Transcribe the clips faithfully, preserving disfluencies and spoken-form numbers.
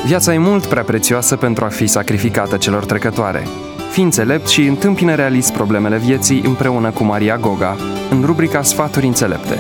Viața e mult prea prețioasă pentru a fi sacrificată celor trecătoare. Fii înțelept și întâmpină realist problemele vieții împreună cu Maria Goga, în rubrica Sfaturi înțelepte.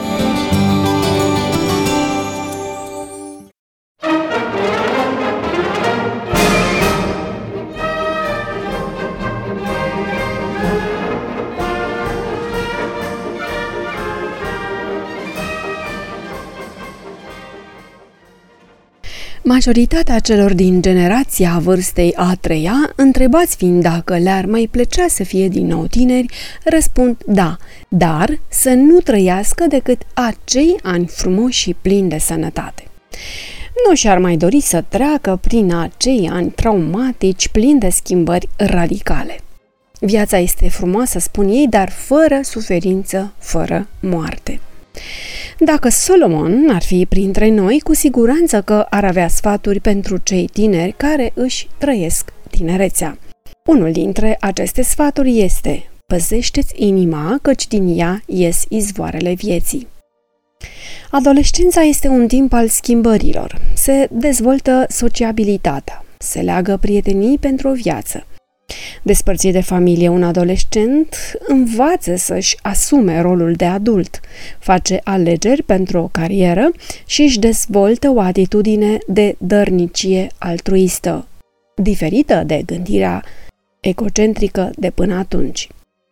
Majoritatea celor din generația vârstei a treia, întrebați fiind dacă le-ar mai plăcea să fie din nou tineri, răspund da, dar să nu trăiască decât acei ani frumoși și plini de sănătate. Nu și-ar mai dori să treacă prin acei ani traumatici plini de schimbări radicale. Viața este frumoasă, spun ei, dar fără suferință, fără moarte. Dacă Solomon ar fi printre noi, cu siguranță că ar avea sfaturi pentru cei tineri care își trăiesc tinerețea. Unul dintre aceste sfaturi este: păzește-ți inima, căci din ea ies izvoarele vieții. Adolescența este un timp al schimbărilor. Se dezvoltă sociabilitatea, se leagă prietenii pentru o viață. Despărțit de familie, un adolescent învață să-și asume rolul de adult, face alegeri pentru o carieră și își dezvoltă o atitudine de dărnicie altruistă, diferită de gândirea egocentrică de până atunci.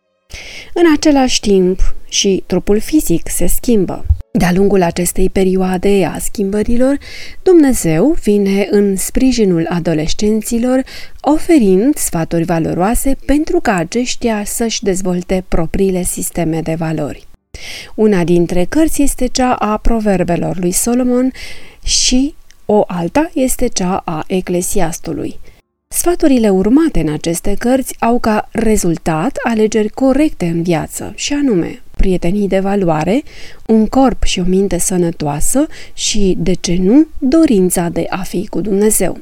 În același timp, și trupul fizic se schimbă. De-a lungul acestei perioade a schimbărilor, Dumnezeu vine în sprijinul adolescenților, oferind sfaturi valoroase pentru ca aceștia să-și dezvolte propriile sisteme de valori. Una dintre cărți este cea a Proverbelor lui Solomon și o alta este cea a Eclesiastului. Sfaturile urmate în aceste cărți au ca rezultat alegeri corecte în viață, și anume prietenii de valoare, un corp și o minte sănătoasă și, de ce nu, dorința de a fi cu Dumnezeu.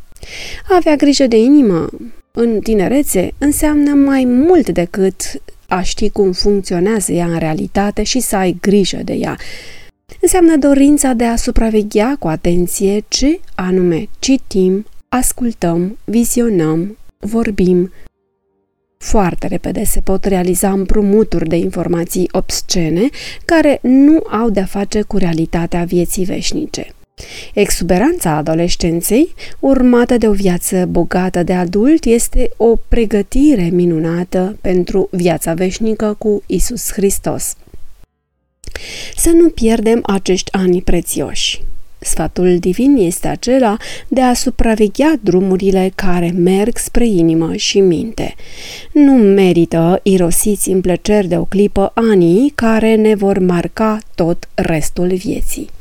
A avea grijă de inimă în tinerețe înseamnă mai mult decât a ști cum funcționează ea în realitate și să ai grijă de ea. Înseamnă dorința de a supraveghea cu atenție ce anume citim, ascultăm, vizionăm, vorbim. Foarte repede se pot realiza împrumuturi de informații obscene care nu au de-a face cu realitatea vieții veșnice. Exuberanța adolescenței, urmată de o viață bogată de adult, este o pregătire minunată pentru viața veșnică cu Iisus Hristos. Să nu pierdem acești ani prețioși. Sfatul divin este acela de a supraveghea drumurile care merg spre inimă și minte. Nu merită irosiți în plăceri de o clipă anii care ne vor marca tot restul vieții.